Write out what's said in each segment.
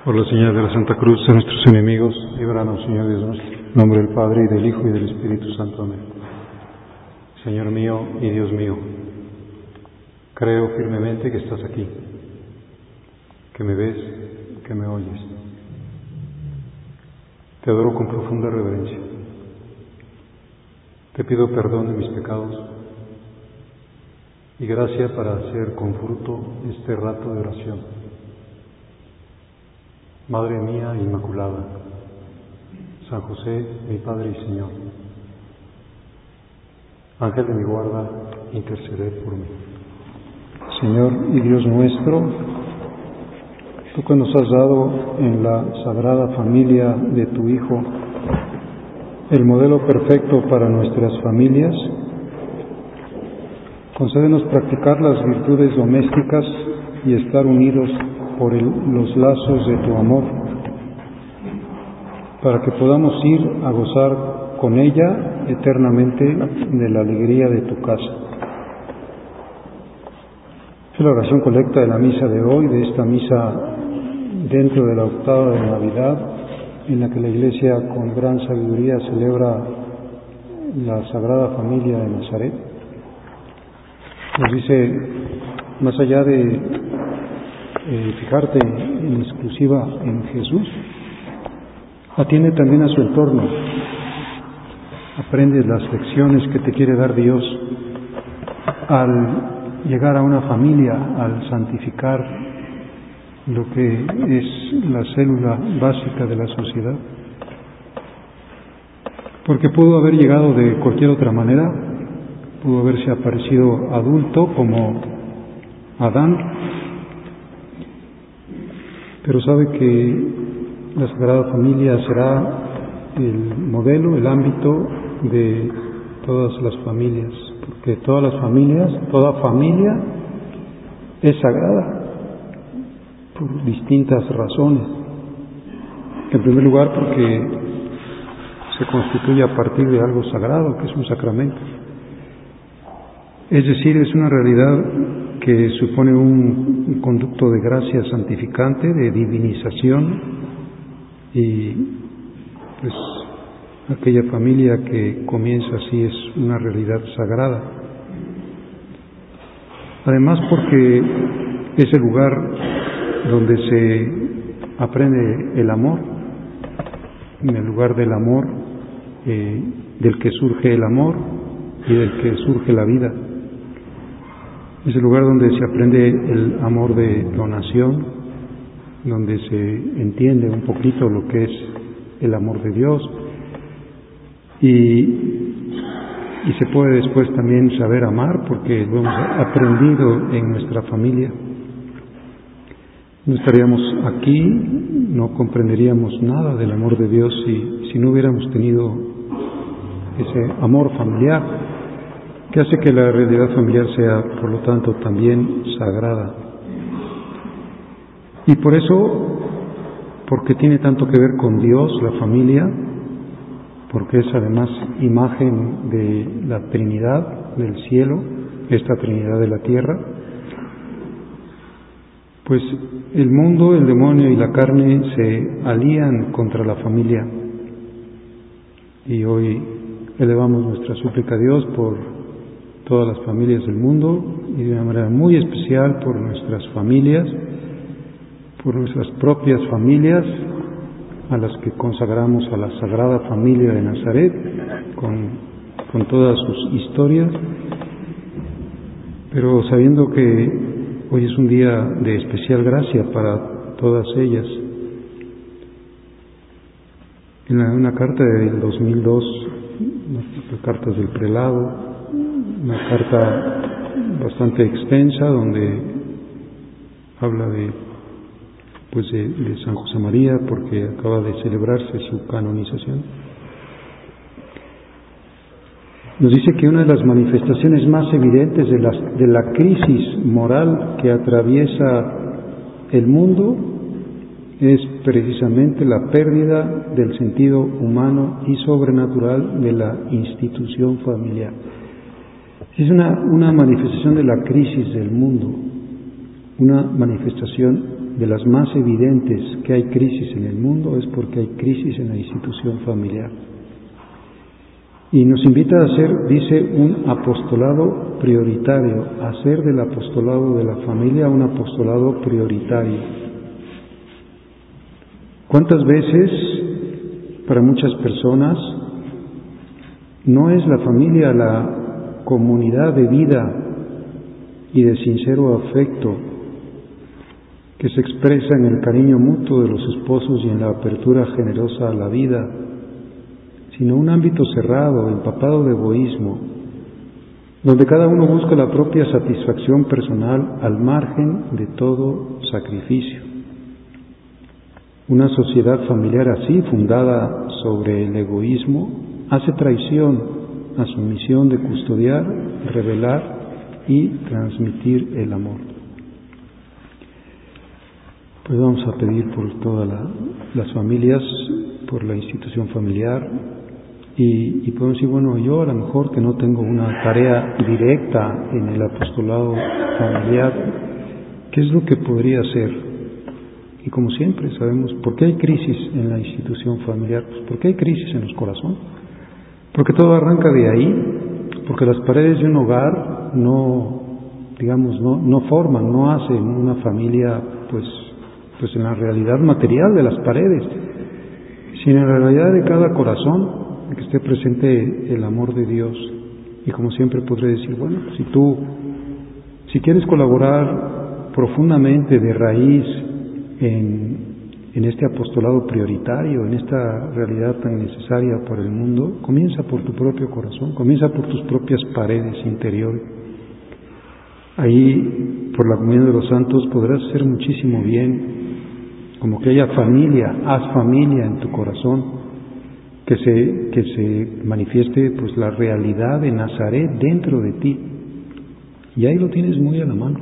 Por la señal de la Santa Cruz a nuestros enemigos, líbranos, Señor Dios nuestro. En nombre del Padre, y del Hijo, y del Espíritu Santo. Amén. Señor mío y Dios mío, creo firmemente que estás aquí, que me ves, que me oyes. Te adoro con profunda reverencia. Te pido perdón de mis pecados y gracia para hacer con fruto este rato de oración. Madre mía Inmaculada, San José, mi Padre y Señor, Ángel de mi guarda, interceded por mí. Señor y Dios nuestro, tú que nos has dado en la sagrada familia de tu Hijo el modelo perfecto para nuestras familias, concédenos practicar las virtudes domésticas y estar unidos por los lazos de tu amor, para que podamos ir a gozar con ella eternamente de la alegría de tu casa. Es la oración colecta de la misa de hoy, de esta misa dentro de la octava de Navidad, en la que la Iglesia con gran sabiduría celebra la Sagrada Familia de Nazaret. Nos dice, más allá de fijarte en exclusiva en Jesús, atiende también a su entorno, aprendes las lecciones que te quiere dar Dios al llegar a una familia, al santificar lo que es la célula básica de la sociedad. Porque pudo haber llegado de cualquier otra manera, pudo haberse aparecido adulto como Adán, pero sabe que la Sagrada Familia será el modelo, el ámbito de todas las familias, porque todas las familias, toda familia es sagrada por distintas razones. En primer lugar, porque se constituye a partir de algo sagrado, que es un sacramento. Es decir, es una realidad que supone un conducto de gracia santificante, de divinización, y pues aquella familia que comienza así es una realidad sagrada. Además, porque es el lugar donde se aprende el amor, en el lugar del amor, del que surge el amor y del que surge la vida. Es el lugar donde se aprende el amor de donación, donde se entiende un poquito lo que es el amor de Dios y se puede después también saber amar, porque lo hemos aprendido en nuestra familia. No estaríamos aquí, no comprenderíamos nada del amor de Dios si no hubiéramos tenido ese amor familiar, que hace que la realidad familiar sea, por lo tanto, también sagrada. Y por eso, porque tiene tanto que ver con Dios, la familia, porque es además imagen de la Trinidad del cielo, esta Trinidad de la tierra, pues el mundo, el demonio y la carne se alían contra la familia. Y hoy elevamos nuestra súplica a Dios por todas las familias del mundo y de una manera muy especial por nuestras familias, por nuestras propias familias, a las que consagramos a la Sagrada Familia de Nazaret, con todas sus historias, pero sabiendo que hoy es un día de especial gracia para todas ellas. En una carta del 2002, las cartas del prelado, una carta bastante extensa donde habla de San José María, porque acaba de celebrarse su canonización. Nos dice que una de las manifestaciones más evidentes de la crisis moral que atraviesa el mundo es precisamente la pérdida del sentido humano y sobrenatural de la institución familiar. Es una manifestación de la crisis del mundo, una manifestación de las más evidentes que hay crisis en el mundo es porque hay crisis en la institución familiar. Y nos invita a hacer, dice, un apostolado prioritario, hacer del apostolado de la familia un apostolado prioritario. ¿Cuántas veces para muchas personas no es la familia la comunidad de vida y de sincero afecto que se expresa en el cariño mutuo de los esposos y en la apertura generosa a la vida, sino un ámbito cerrado, empapado de egoísmo, donde cada uno busca la propia satisfacción personal al margen de todo sacrificio? Una sociedad familiar así, fundada sobre el egoísmo, hace traición a su misión de custodiar, revelar y transmitir el amor. Pues vamos a pedir por todas las familias, por la institución familiar, y podemos decir, bueno, yo a lo mejor que no tengo una tarea directa en el apostolado familiar, ¿qué es lo que podría hacer? Y como siempre sabemos, ¿por qué hay crisis en la institución familiar? Pues porque hay crisis en los corazones. Porque todo arranca de ahí, porque las paredes de un hogar no forman, no hacen una familia, pues en la realidad material de las paredes, sino en la realidad de cada corazón, en que esté presente el amor de Dios. Y como siempre podré decir, bueno, si quieres colaborar profundamente de raíz en este apostolado prioritario, en esta realidad tan necesaria por el mundo, comienza por tu propio corazón, comienza por tus propias paredes interiores. Ahí, por la comunión de los santos, podrás hacer muchísimo bien, como que haya familia, haz familia en tu corazón, que se manifieste pues la realidad de Nazaret dentro de ti, y ahí lo tienes muy a la mano.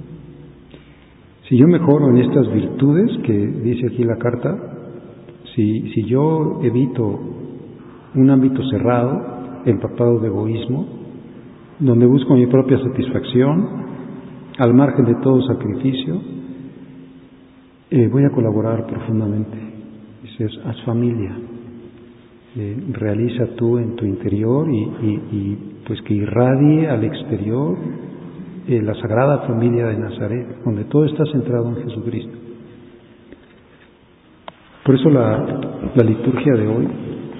Si yo mejoro en estas virtudes que dice aquí la carta, si yo evito un ámbito cerrado, empapado de egoísmo, donde busco mi propia satisfacción, al margen de todo sacrificio, voy a colaborar profundamente. Dices, haz familia, realiza tú en tu interior y pues que irradie al exterior la Sagrada Familia de Nazaret, donde todo está centrado en Jesucristo. Por eso la liturgia de hoy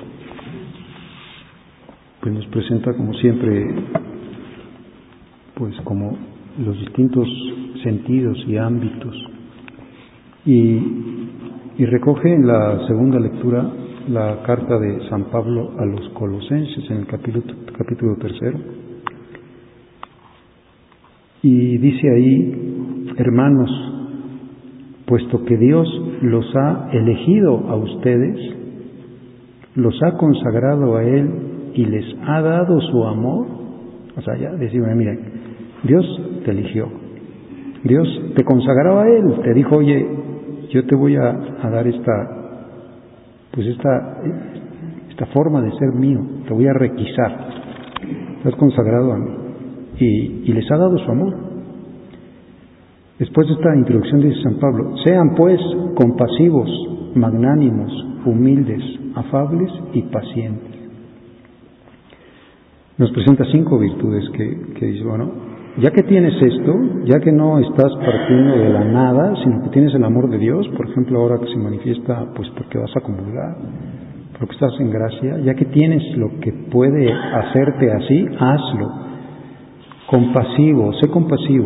pues nos presenta, como siempre, pues como los distintos sentidos y ámbitos, y recoge en la segunda lectura la carta de San Pablo a los Colosenses en el capítulo 3. Y dice ahí, hermanos, puesto que Dios los ha elegido a ustedes, los ha consagrado a Él y les ha dado su amor, o sea, ya decimos, miren, Dios te eligió, Dios te consagró a Él, te dijo, oye, yo te voy a dar esta forma de ser mío, te voy a requisar, estás consagrado a mí. Y les ha dado su amor. Después de esta introducción dice San Pablo, sean pues compasivos, magnánimos, humildes, afables y pacientes. Nos presenta 5 virtudes que dice, bueno, ya que tienes esto, ya que no estás partiendo de la nada, sino que tienes el amor de Dios, por ejemplo ahora que se manifiesta pues porque vas a comulgar, porque estás en gracia, ya que tienes lo que puede hacerte así, hazlo. Compasivo, sé compasivo.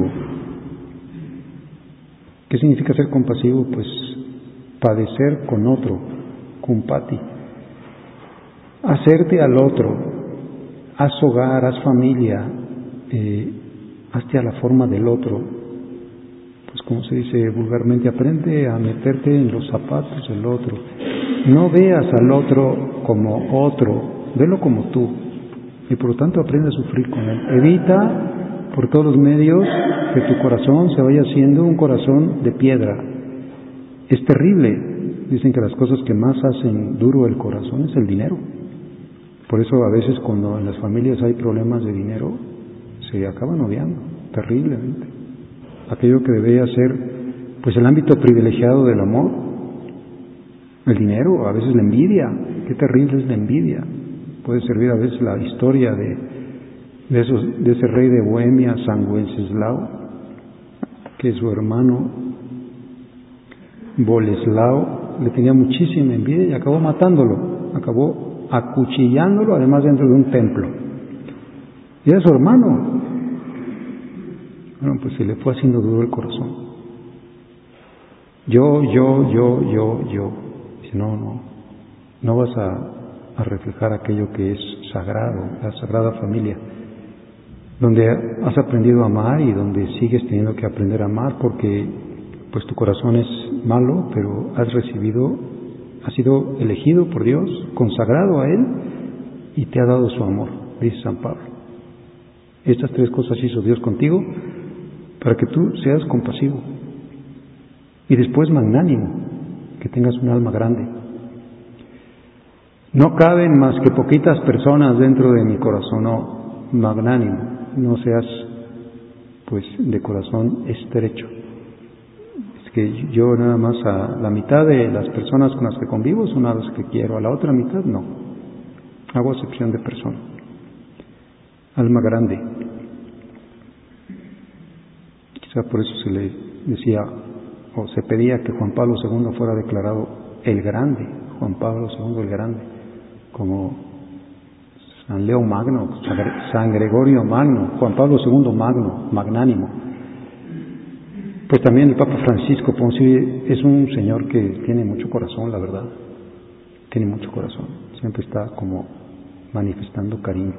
¿Qué significa ser compasivo? Pues padecer con otro, compati. Hacerte al otro, haz hogar, haz familia, hazte a la forma del otro. Pues como se dice vulgarmente, aprende a meterte en los zapatos del otro. No veas al otro como otro, velo como tú. Y por lo tanto aprende a sufrir con él. Evita por todos los medios que tu corazón se vaya haciendo un corazón de piedra. Es terrible. Dicen que las cosas que más hacen duro el corazón es el dinero. Por eso a veces cuando en las familias hay problemas de dinero, se acaban odiando terriblemente. Aquello que debería ser pues el ámbito privilegiado del amor, el dinero, a veces la envidia. Qué terrible es la envidia. Puede servir a veces la historia de ese rey de Bohemia, San Wenceslao, que su hermano Boleslao le tenía muchísima envidia y acabó matándolo, acabó acuchillándolo, además dentro de un templo. Y era su hermano. Bueno, pues se le fue haciendo duro el corazón. Yo. Dice, no vas a reflejar aquello que es sagrado, la sagrada familia, donde has aprendido a amar y donde sigues teniendo que aprender a amar, porque pues tu corazón es malo, pero has sido elegido por Dios, consagrado a Él, y te ha dado su amor, dice San Pablo. Estas 3 cosas hizo Dios contigo para que tú seas compasivo y después magnánimo, que tengas un alma grande. No caben más que poquitas personas dentro de mi corazón, no, magnánimo, no seas pues de corazón estrecho. Es que yo nada más a la mitad de las personas con las que convivo son a las que quiero, a la otra mitad no. Hago acepción de persona. Alma grande. Quizá por eso se le decía o se pedía que Juan Pablo II fuera declarado el Grande, Juan Pablo II el Grande, como San Leo Magno, San Gregorio Magno, Juan Pablo II Magno, magnánimo. Pues también el Papa Francisco Ponce es un señor que tiene mucho corazón, la verdad, tiene mucho corazón, siempre está como manifestando cariño.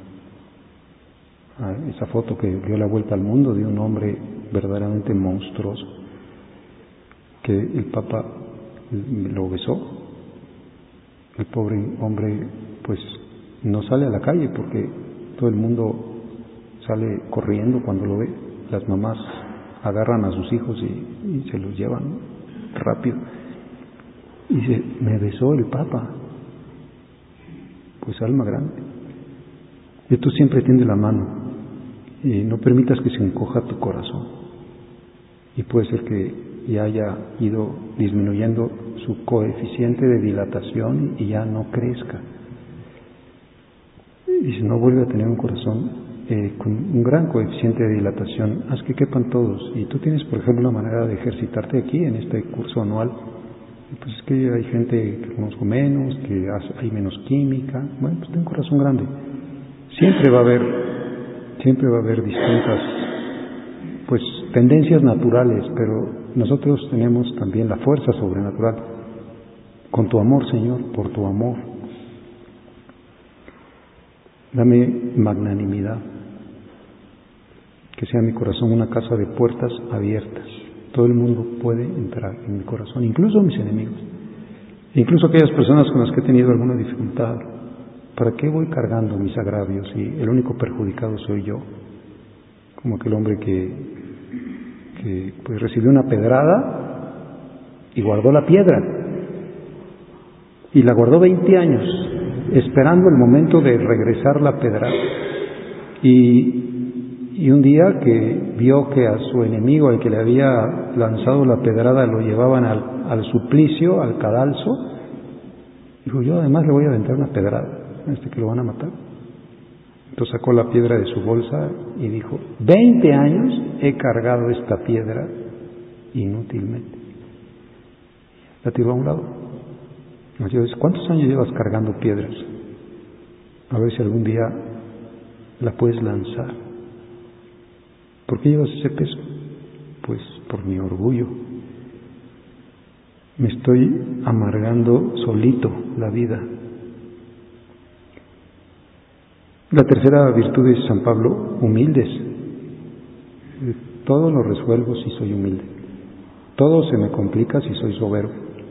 Esa foto que dio la vuelta al mundo de un hombre verdaderamente monstruoso, que el Papa lo besó. El pobre hombre pues no sale a la calle porque todo el mundo sale corriendo cuando lo ve. Las mamás agarran a sus hijos y se los llevan rápido. Y dice, me besó el Papa. Pues alma grande. Y tú siempre tiendes la mano y no permitas que se encoja tu corazón. Y puede ser que ya haya ido disminuyendo su coeficiente de dilatación y ya no crezca. Y si no vuelve a tener un corazón con un gran coeficiente de dilatación, haz que quepan todos. Y tú tienes, por ejemplo, una manera de ejercitarte aquí en este curso anual. Pues es que hay gente que conozco menos, que hay menos química. Bueno, pues ten un corazón grande. Siempre va a haber distintas pues tendencias naturales, pero nosotros tenemos también la fuerza sobrenatural. Con tu amor, Señor, por tu amor. Dame magnanimidad. Que sea mi corazón una casa de puertas abiertas. Todo el mundo puede entrar en mi corazón, incluso mis enemigos. Incluso aquellas personas con las que he tenido alguna dificultad. ¿Para qué voy cargando mis agravios si el único perjudicado soy yo? Como aquel hombre que pues recibió una pedrada y guardó la piedra. Y la guardó 20 años, esperando el momento de regresar la pedrada. Y un día que vio que a su enemigo, al que le había lanzado la pedrada, lo llevaban al suplicio, al cadalso, dijo, yo además le voy a aventar una pedrada a este que lo van a matar. Entonces sacó la piedra de su bolsa y dijo, 20 años he cargado esta piedra inútilmente. La tiró a un lado. Yo dice, ¿cuántos años llevas cargando piedras? A ver si algún día la puedes lanzar. ¿Por qué llevas ese peso? Pues por mi orgullo. Me estoy amargando solito la vida. La tercera virtud de San Pablo, humildes. Todo lo resuelvo si soy humilde. Todo se me complica si soy soberbio.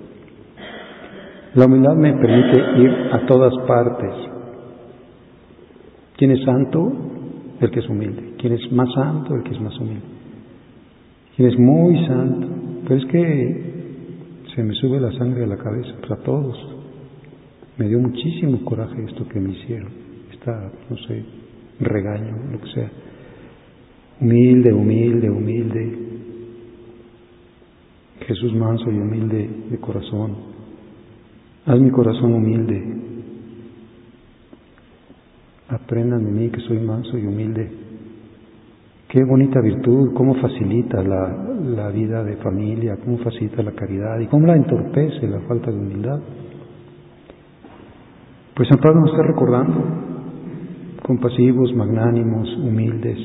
La humildad me permite ir a todas partes. ¿Quién es santo? El que es humilde. ¿Quién es más santo? El que es más humilde. ¿Quién es muy santo? Pero es que se me sube la sangre a la cabeza, pues a todos. Me dio muchísimo coraje esto que me hicieron. No sé, regaño, lo que sea. Humilde. Jesús manso y humilde de corazón, haz mi corazón humilde. Aprendan de mí que soy manso y humilde. Qué bonita virtud, cómo facilita la vida de familia, cómo facilita la caridad y cómo la entorpece la falta de humildad. Pues San Pablo nos está recordando, compasivos, magnánimos, humildes,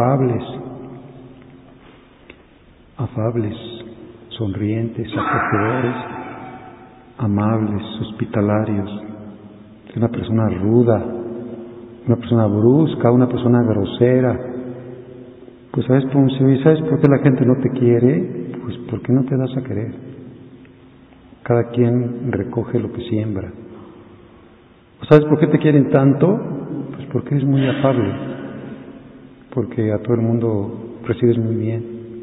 afables, sonrientes, acogedores, amables, hospitalarios. Es una persona ruda, una persona brusca, una persona grosera. Pues ¿sabes por qué la gente no te quiere? Pues porque no te das a querer. Cada quien recoge lo que siembra. ¿Sabes por qué te quieren tanto? Pues porque eres muy afable, porque a todo el mundo recibes muy bien.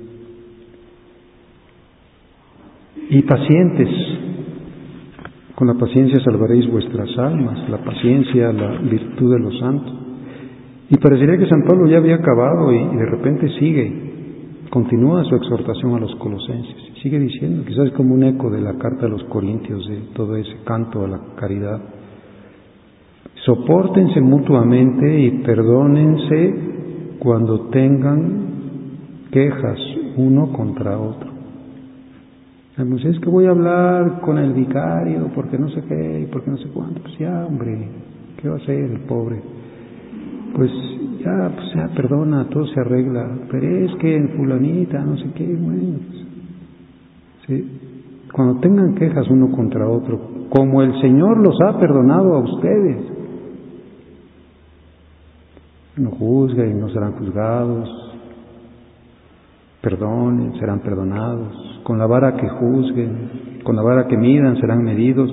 Y pacientes, con la paciencia salvaréis vuestras almas, la paciencia, la virtud de los santos. Y parecería que San Pablo ya había acabado y de repente continúa su exhortación a los colosenses, sigue diciendo, quizás es como un eco de la carta a los Corintios, de todo ese canto a la caridad. Sopórtense mutuamente y perdónense cuando tengan quejas uno contra otro. Es que voy a hablar con el vicario porque no sé qué y porque no sé cuánto. Pues ya, hombre, ¿qué va a hacer el pobre? Pues ya perdona, todo se arregla. Pero es que en fulanita, no sé qué, bueno. Pues, ¿sí? Cuando tengan quejas uno contra otro, como el Señor los ha perdonado a ustedes, no juzguen, no serán juzgados, perdonen, serán perdonados, con la vara que juzguen, con la vara que midan, serán medidos,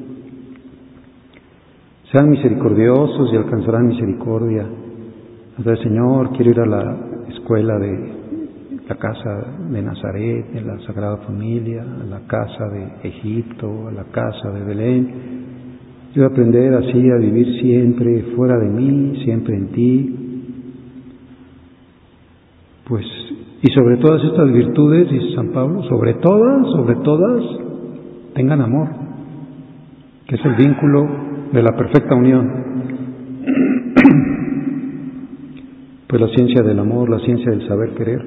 sean misericordiosos y alcanzarán misericordia. Entonces, Señor, quiero ir a la escuela de la casa de Nazaret, de la Sagrada Familia, a la casa de Egipto, a la casa de Belén. Quiero aprender así a vivir siempre fuera de mí, siempre en ti. Pues, y sobre todas estas virtudes, dice San Pablo, sobre todas, tengan amor, que es el vínculo de la perfecta unión. Pues la ciencia del amor, la ciencia del saber querer.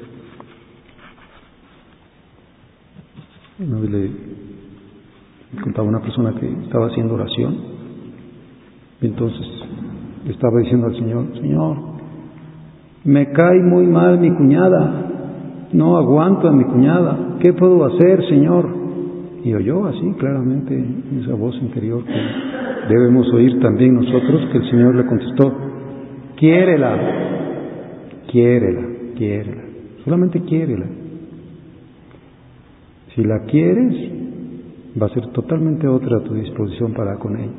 Una vez le contaba a una persona que estaba haciendo oración y entonces le estaba diciendo al Señor, Señor, me cae muy mal mi cuñada, no aguanto a mi cuñada, ¿qué puedo hacer, Señor? Y oyó así claramente esa voz interior que debemos oír también nosotros, que el Señor le contestó, quiérela, solamente quiérela. Si la quieres, va a ser totalmente otra tu disposición para con ella.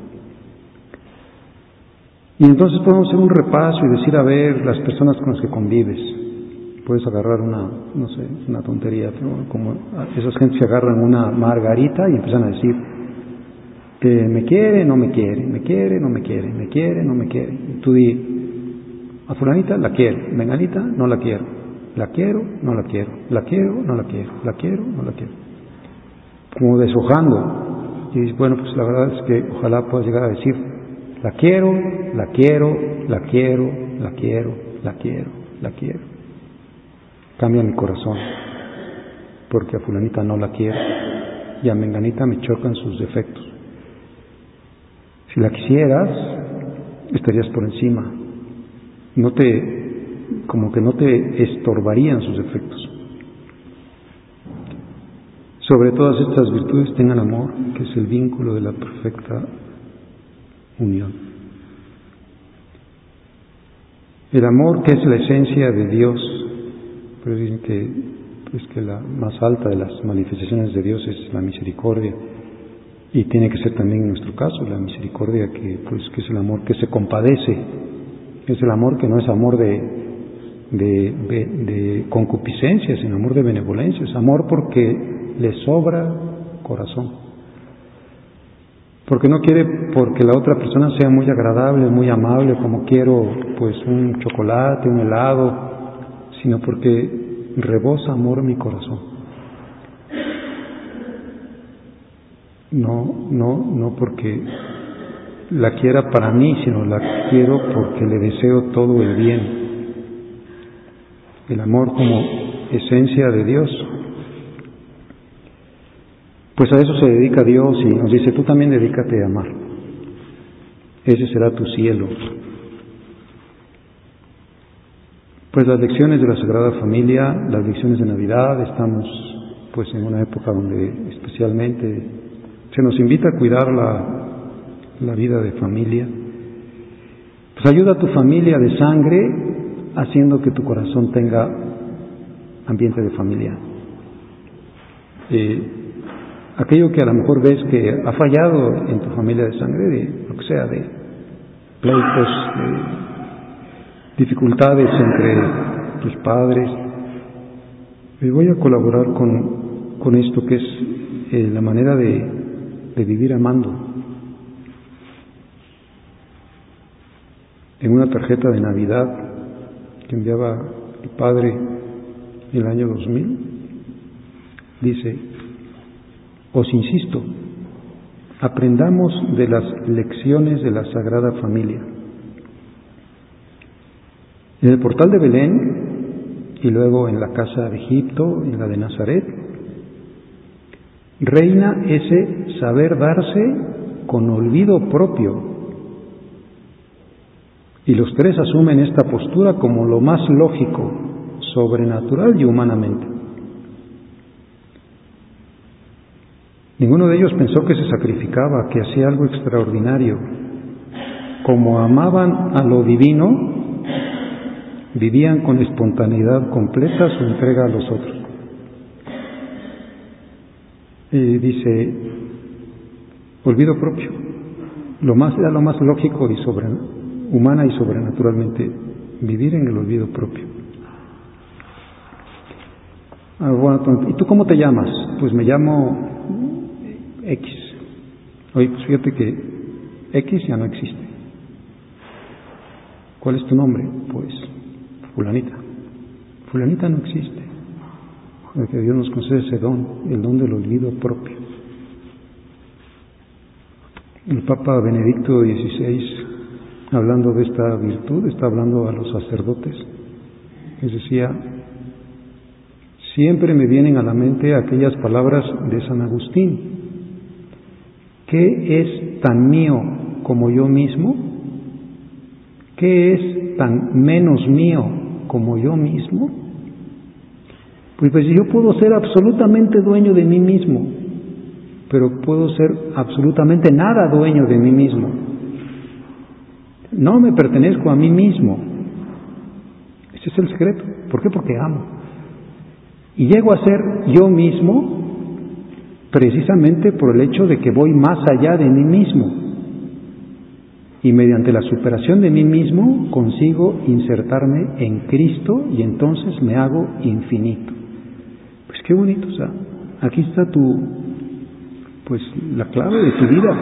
Y entonces podemos hacer un repaso y decir, a ver, las personas con las que convives. Puedes agarrar una tontería, pero como esas gentes que agarran una margarita y empiezan a decir, me quiere, no me quiere, me quiere, no me quiere, me quiere, no me quiere. Y tú di, a fulanita la quiero, menganita no la quiero, la quiero, no la quiero, la quiero, no la quiero, la quiero, no la quiero. Como deshojando. Y dices, bueno, pues la verdad es que ojalá puedas llegar a decir, la quiero, la quiero, la quiero, la quiero, la quiero, la quiero. Cambia mi corazón, porque a fulanita no la quiero y a menganita me chocan sus defectos. Si la quisieras, estarías por encima. Como que no te estorbarían sus defectos. Sobre todas estas virtudes tengan amor, que es el vínculo de la perfecta unión. El amor, que es la esencia de Dios, pero dicen que la más alta de las manifestaciones de Dios es la misericordia, y tiene que ser también en nuestro caso la misericordia, que es el amor que se compadece, es el amor que no es amor de concupiscencia, sino amor de benevolencia, es amor porque le sobra corazón. Porque no quiere porque la otra persona sea muy agradable, muy amable, como quiero pues un chocolate, un helado, sino porque rebosa amor mi corazón. no porque la quiera para mí, sino la quiero porque le deseo todo el bien. El amor como esencia de Dios. Pues a eso se dedica Dios y nos dice, tú también dedícate a amar. Ese será tu cielo. Pues las lecciones de la Sagrada Familia, las lecciones de Navidad, estamos pues en una época donde especialmente se nos invita a cuidar la vida de familia. Pues ayuda a tu familia de sangre haciendo que tu corazón tenga ambiente de familia. Aquello que a lo mejor ves que ha fallado en tu familia de sangre, de lo que sea, de pleitos, de dificultades entre tus padres, voy a colaborar con esto que es la manera de vivir amando. En una tarjeta de Navidad que enviaba mi padre en el año 2000, dice: os insisto, aprendamos de las lecciones de la Sagrada Familia. En el portal de Belén y luego en la casa de Egipto, en la de Nazaret, reina ese saber darse con olvido propio. Y los tres asumen esta postura como lo más lógico, sobrenatural y humanamente. Ninguno de ellos pensó que se sacrificaba, que hacía algo extraordinario. Como amaban a lo divino, vivían con espontaneidad completa su entrega a los otros. Dice, olvido propio. Era lo más lógico y humana y sobrenaturalmente, vivir en el olvido propio. Bueno, ¿y tú cómo te llamas? Pues me llamo X. Oye, pues fíjate que X ya no existe. ¿Cuál es tu nombre? Pues fulanita. Fulanita no existe. Porque Dios nos concede ese don, el don del olvido propio. El Papa Benedicto XVI, hablando de esta virtud, está hablando a los sacerdotes. Les decía, siempre me vienen a la mente aquellas palabras de San Agustín. ¿Qué es tan mío como yo mismo? ¿Qué es tan menos mío como yo mismo? Pues yo puedo ser absolutamente dueño de mí mismo, pero puedo ser absolutamente nada dueño de mí mismo. No me pertenezco a mí mismo. Ese es el secreto. ¿Por qué? Porque amo. Y llego a ser yo mismo precisamente por el hecho de que voy más allá de mí mismo. Y mediante la superación de mí mismo consigo insertarme en Cristo y entonces me hago infinito. Pues qué bonito, o sea, aquí está la clave de tu vida.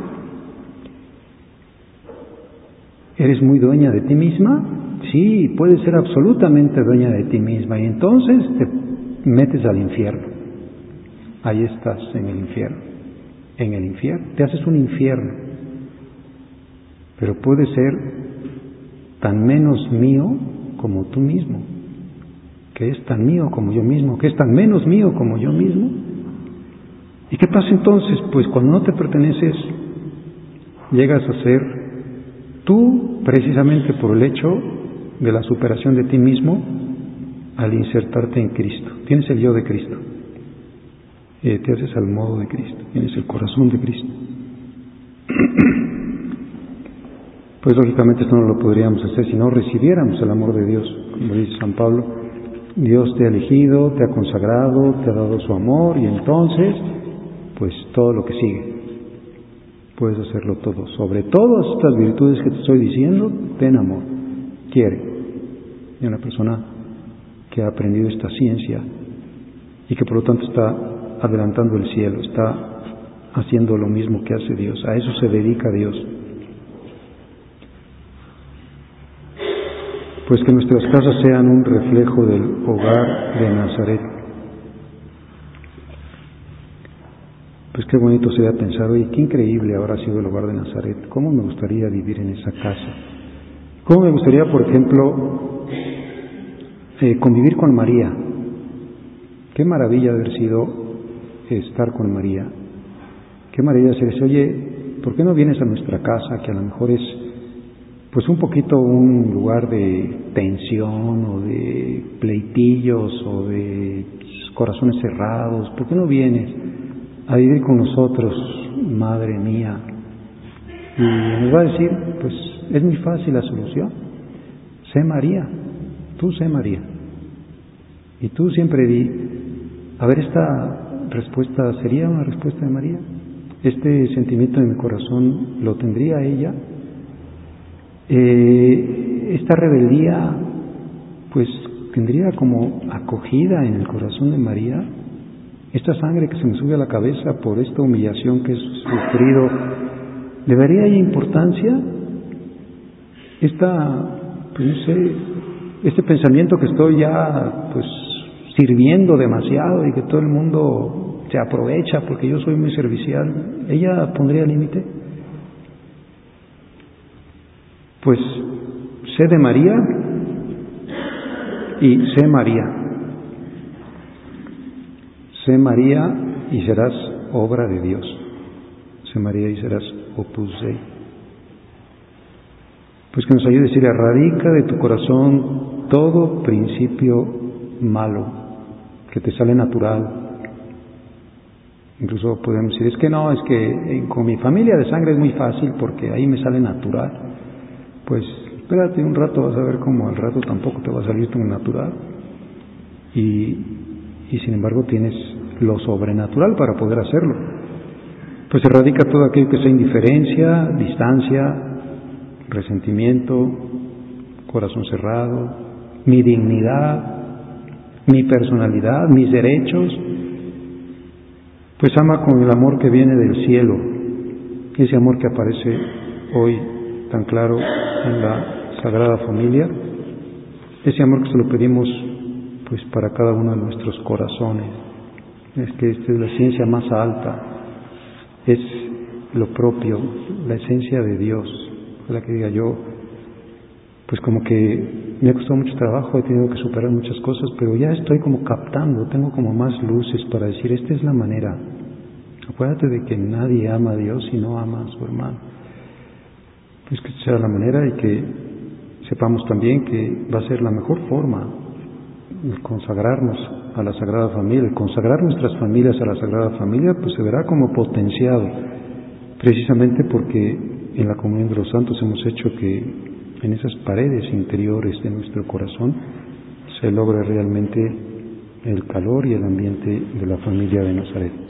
¿Eres muy dueña de ti misma? Sí, puedes ser absolutamente dueña de ti misma y entonces te metes al infierno. Ahí estás en el infierno. En el infierno. Te haces un infierno. Pero puedes ser tan menos mío como tú mismo. Que es tan mío como yo mismo. Que es tan menos mío como yo mismo. ¿Y qué pasa entonces? Pues cuando no te perteneces, llegas a ser tú precisamente por el hecho de la superación de ti mismo al insertarte en Cristo. Tienes el yo de Cristo. Te haces al modo de Cristo, tienes el corazón de Cristo. Pues lógicamente esto no lo podríamos hacer si no recibiéramos el amor de Dios. Como dice San Pablo, Dios te ha elegido, te ha consagrado, te ha dado su amor y entonces, pues todo lo que sigue, puedes hacerlo todo. Sobre todas estas virtudes que te estoy diciendo, ten amor, quiere. Y una persona que ha aprendido esta ciencia y que por lo tanto está adelantando el cielo, está haciendo lo mismo que hace Dios. A eso se dedica Dios. Pues que nuestras casas sean un reflejo del hogar de Nazaret. Pues qué bonito sería pensar, oye, qué increíble habrá sido el hogar de Nazaret, cómo me gustaría vivir en esa casa, cómo me gustaría, por ejemplo, convivir con María, qué maravilla haber sido estar con María, qué maravilla decirse, oye, ¿por qué no vienes a nuestra casa, que a lo mejor es pues un poquito un lugar de tensión o de pleitillos o de corazones cerrados? ¿Por qué no vienes a vivir con nosotros, madre mía? Y nos va a decir, pues es muy fácil la solución. Sé María, tú sé María. Y tú siempre di, a ver, esta respuesta, ¿sería una respuesta de María? ¿Este sentimiento en mi corazón lo tendría ella? Esta rebeldía, pues tendría como acogida en el corazón de María. Esta sangre que se me sube a la cabeza por esta humillación que he sufrido, ¿le daría ella importancia? Pues no sé, este pensamiento que estoy ya pues sirviendo demasiado y que todo el mundo se aprovecha porque yo soy muy servicial, ¿ella pondría límite? Pues sé de María y sé María. Sé María y serás obra de Dios. Sé María y serás opus Dei. Pues que nos ayude a decir, erradica de tu corazón todo principio malo que te sale natural. Incluso podemos decir, es que con mi familia de sangre es muy fácil porque ahí me sale natural. Pues espérate un rato, vas a ver cómo al rato tampoco te va a salir tan natural. Y sin embargo tienes lo sobrenatural para poder hacerlo. Pues erradica todo aquello que sea indiferencia, distancia, resentimiento, corazón cerrado, mi dignidad, mi personalidad, mis derechos. Pues ama con el amor que viene del cielo, ese amor que aparece hoy tan claro en la Sagrada Familia, ese amor que se lo pedimos pues para cada uno de nuestros corazones. Es que esta es la ciencia más alta, es lo propio, la esencia de Dios. La que diga yo, pues como que me ha costado mucho trabajo, he tenido que superar muchas cosas, pero ya estoy como captando, tengo como más luces para decir, esta es la manera. Acuérdate de que nadie ama a Dios si no ama a su hermano. Pues que sea la manera y que sepamos también que va a ser la mejor forma el consagrarnos a la Sagrada Familia, el consagrar nuestras familias a la Sagrada Familia, pues se verá como potenciado, precisamente porque en la comunión de los santos hemos hecho que en esas paredes interiores de nuestro corazón se logre realmente el calor y el ambiente de la familia de Nazaret.